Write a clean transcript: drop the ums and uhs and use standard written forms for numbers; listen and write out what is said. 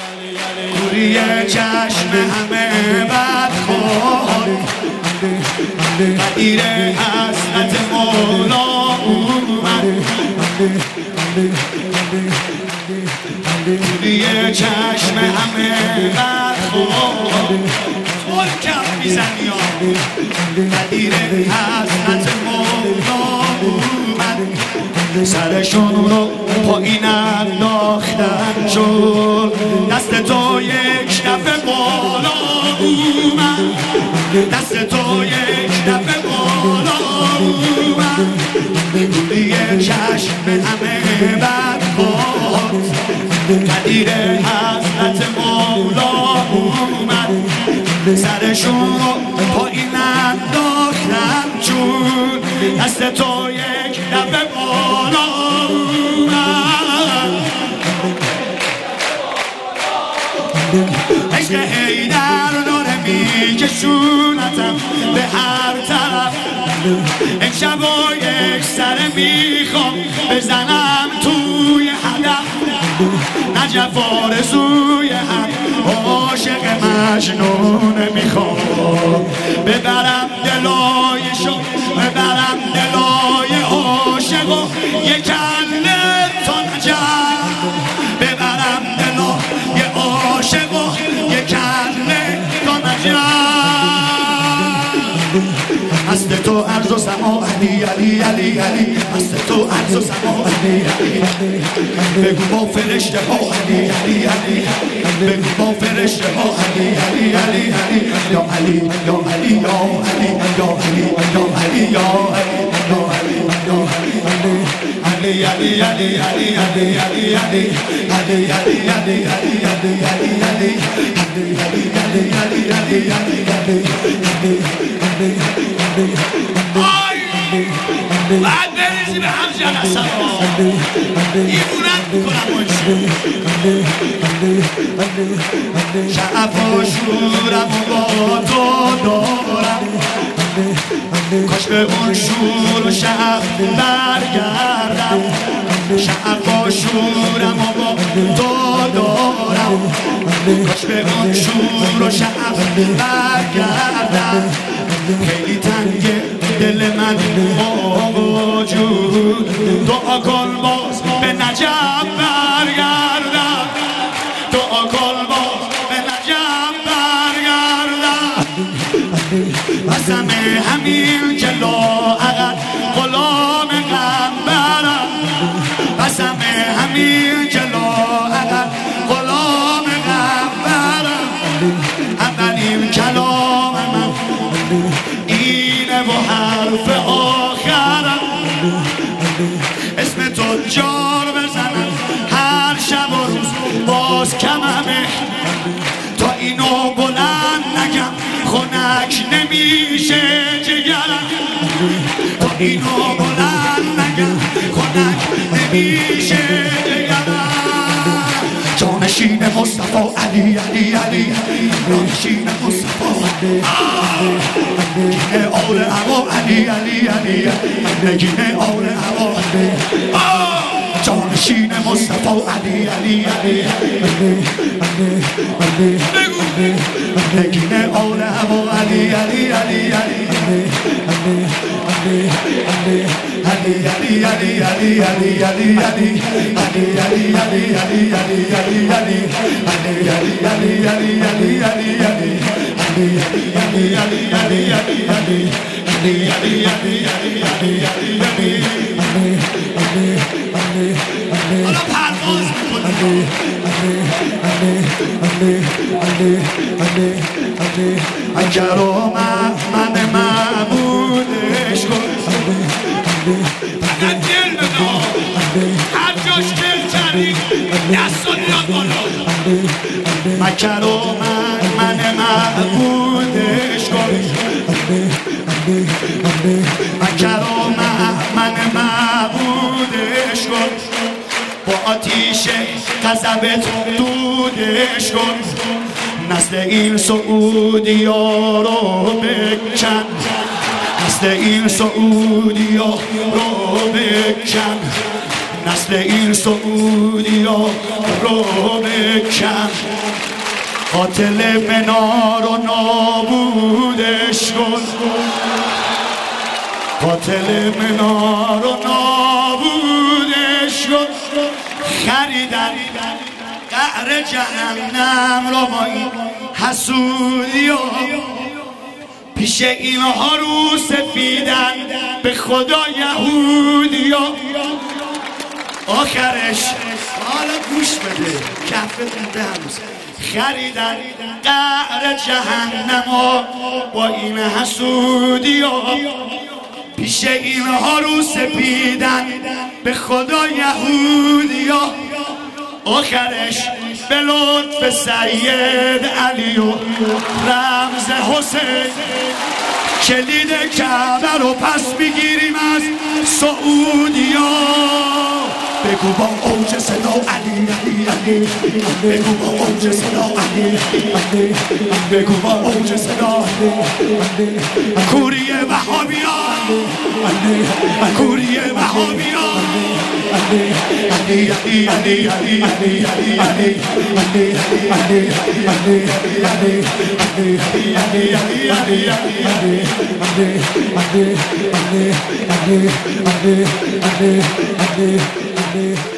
کوری چشم همه بدخواه قدیر حضرت مولا اومد کوری چشم همه بدخواه کم میزنی قدیر حضرت مولا اومد سرشون رو پایین انداختن شد دست تو یک دفعه بالا اومد دست تو یک دفعه بالا اومد کوری چشم همه بدخواه قدیر حضرت مولا اومد سرشون رو پایین انداختن چون دست تو یک دفعه بالا اومد عشق حیدر داره میکشونتم به هر طرف امشب و یک سره میخوام بزنم توی هدف نجف آرزوی هم عاشق مجنون میخوام ببرم دلایشو ببرم دلای عاشق و یک کله تا نجف ببرم دلای عاشق و یک کله تا نجف هست تو عرض و سما علی علی علی علی هست تو عرض و سما علی علی بگو با فرشته ها علی علی علی بگو با فرشته ها علی علی علی علی یا علی یا علی یا علی یا علی یا علی یا علی یا علی علی علی علی علی علی علی علی علی علی بعد بریزی به هم جلسه ها ایمونت میکنم شعف و شورم و با تو دارم کاش به اون شور و شعف برگردم شعف و شورم و با تو دارم کاش به اون شور و شعف برگردم خیلی تنگه دل من با وجود دعا کن باز به نجف برگردم دعا کن باز به نجف برگردم قسم همین که لااقل غلام قنبرم قسم همین که لااقل غلام قنبرم اولین کلام من اینه و حرف آخرم اسم تجار بزنم هر شب و روز باز کممه تا اینو بلند نگم خنک نمیشه جگرم تا اینو بلند نگم خنک نمیشه جگرم جانشین مصطفی علی علی علی جانشین مصطفی نگینه آل هوا علی علی علی نگینه آل هوا جانشین مصطفی علی علی علی نگینه آل هوا علی علی علی علی علی علی علی علی علی علی علی علی علی علی علی اگر من معبودش کن فقط دل بدا هر جاش دل کردی دست و دل بالا مکر و من معبودش کن مکر و من معبودش کن با آتیش غضبت دودش کن نسل این سعودی ها رو بکن نسل این سعودی ها رو بکن نسل این سعودی ها رو بکن قاتل منار و نابودش کن، قاتل منار و نابودش کن. خریدن قعر جهنم را با این حسودی ها، پیش اینها رو سفیدن به خدا یهودی ها. آخرش حالا گوش بده کفتون به هنوز خریدن قعر جهنم ها با این حسودی ها، پیش اینها رو سپیدن به خدا یهودی ها. آخرش به لطف سید علی و رمز حسین کلید کعبه رو پس میگیریم از سعودیا. بگو با اوج صدا علی علی علی، بگو با اوج صدا علی علی، بگو با اوج صدا کوری وهابیان، کوری وهابیان. علی علی علی علی علی علی علی علی علی علی